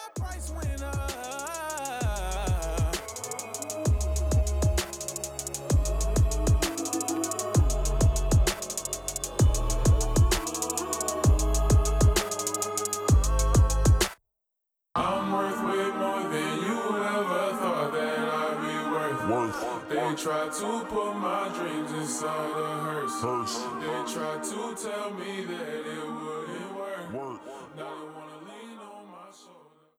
price went up. I'm worth way more than you ever thought that I'd be worth. They tried to put my dreams inside a hearse. They tried to tell me that it wouldn't work.